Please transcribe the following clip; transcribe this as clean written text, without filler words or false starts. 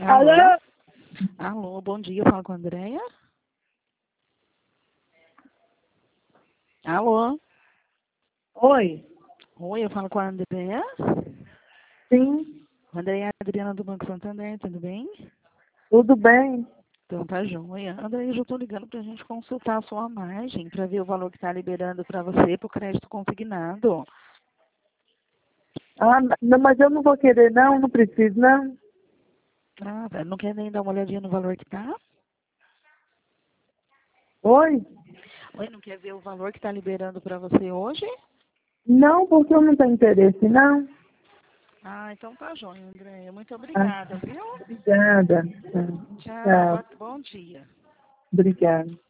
Alô? Alô? Alô, bom dia, eu falo com a Andréia. Alô? Oi? Oi, eu falo com a Andréia. Sim, Andréia Adriana do Banco Santander, tudo bem? tudo bem? Então tá joia. Andréia, eu já estou ligando para a gente consultar a sua margem, para ver o valor que está liberando para você para o crédito consignado. Ah, não, mas eu não vou querer não, não preciso não. Ah, não quer nem dar uma olhadinha no valor que tá? Oi? Oi, não quer ver o valor que está liberando para você hoje? Não, porque eu não tenho interesse não. Ah, então tá joia, Andréia. Muito Ah, obrigada, viu? obrigada. Tchau, Tchau, bom dia. obrigada.